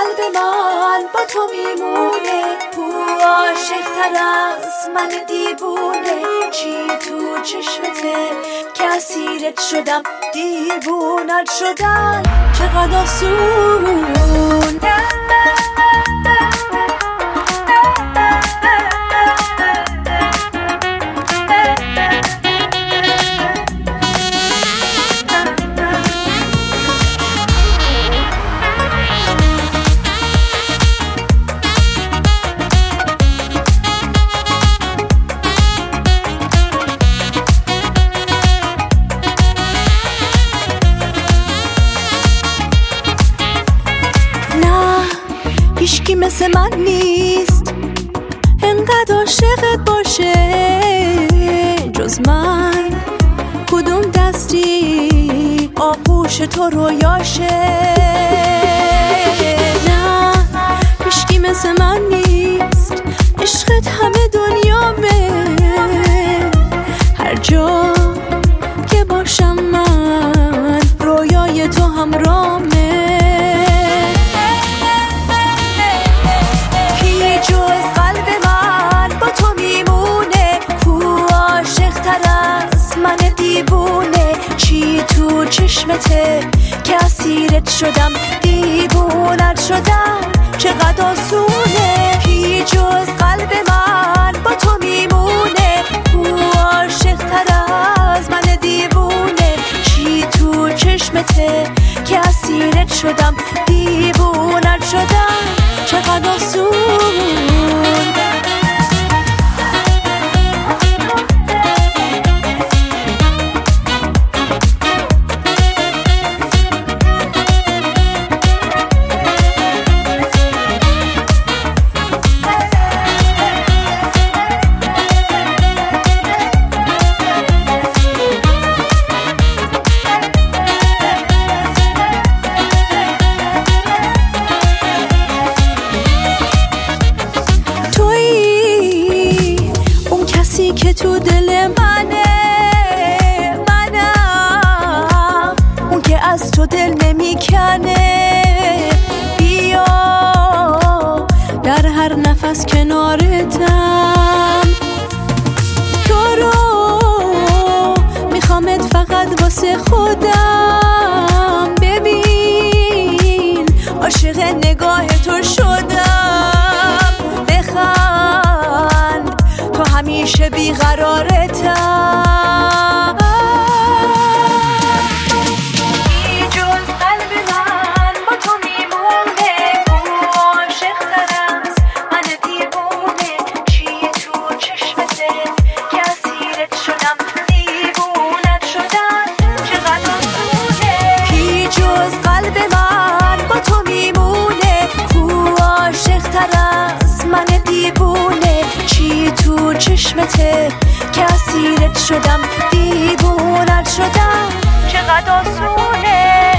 قلب من با تو میمونه، او عاشق‌تر از من دیوونه. چی تو چشمته که اسیرت شدم، دیوونت شدن چقدر آسون. هیچکی مثل من نیست انقدر عاشقت باشه جز من. کدوم دستی آغوش تو رویاشه؟ نه هیچکی مثل من نیست، عشقت همه دنیامه. هر جا که باشم من رویای تو همرامه. چی تو چشمته که اسیرت شدم، دیوونت شدم چقدر آسونه. کی جز قلب من با تو میمونه، او عاشق‌تر از من دیوونه. چی تو چشمته که اسیرت شدم، دیوونت شدم چقدر آسون. که تو دل منم اون که از تو دل نمیکنه. بیا در هر نفس کنارتم، تو رو میخوامت فقط واسه خودم. ببین عاشق نگاه تو شدم، بخند تو همیشه بیقرارتم. بی جز قلب من با تو میمونه، او عاشق‌تر از من دیوونه. چی تو چشمته که اسیرت شدم، دیوونت شدن چقدر آسونه. بی جز قلب من با تو میمونه، او عاشق‌تر از من دیوونه. چی تو چشمته که اسیرت شدم، دیوونت شدم چقدر آسونه.